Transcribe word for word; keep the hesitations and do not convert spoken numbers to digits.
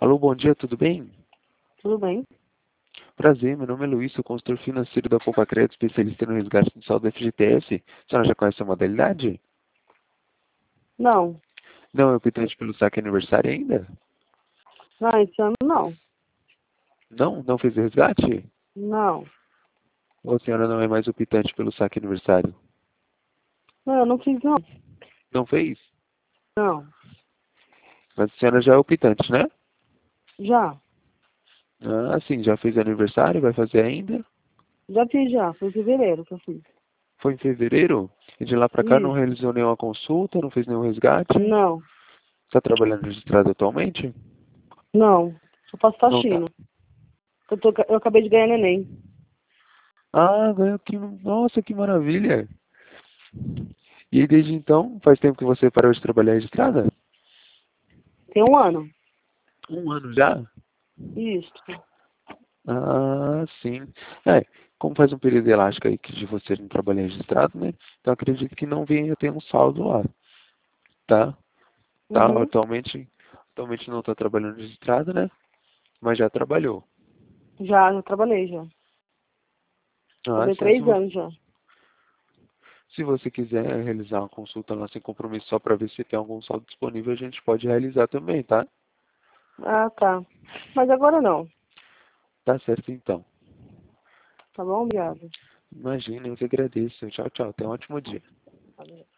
Alô, bom dia, tudo bem? Tudo bem? Prazer, meu nome é Luiz, sou consultor financeiro da Poupa Crédito, especialista no resgate do saldo da F G T S. A senhora já conhece a modalidade? Não. Não é optante pelo saque aniversário ainda? Não, esse ano não. Não? Não fez o resgate? Não. Ou a senhora não é mais optante pelo saque aniversário? Não, eu não fiz não. Não fez? Não. Mas a senhora já é optante, né? Já. Ah, sim, já fez aniversário, vai fazer ainda? Já fiz já. Foi em fevereiro que eu fiz. Foi em fevereiro? E de lá pra cá não Isso. realizou nenhuma consulta, não fez nenhum resgate? Não. Está trabalhando registrado atualmente? Não. Eu faço Não tá. faxina. Eu, tô, eu acabei de ganhar neném. Ah, ganhou que... Nossa, que maravilha! E aí, desde então, faz tempo que você parou de trabalhar registrada? Tem um ano. Um ano já? Isso. Ah, sim. É, como faz um período elástico aí que de você não trabalhar registrado, né? Então acredito que não venha ter um saldo lá, tá? Tá, Uhum. atualmente, atualmente não está trabalhando registrado, né? Mas já trabalhou. Já, já trabalhei já. Ah, Trabalhei sim, se três você, anos já. se você quiser realizar uma consulta lá sem compromisso só para ver se tem algum saldo disponível, a gente pode realizar também, tá? Ah, tá. Mas agora não. Tá certo então. Tá bom? Obrigada. Imagina, eu que agradeço. Tchau, tchau. Tenha um ótimo dia. Valeu.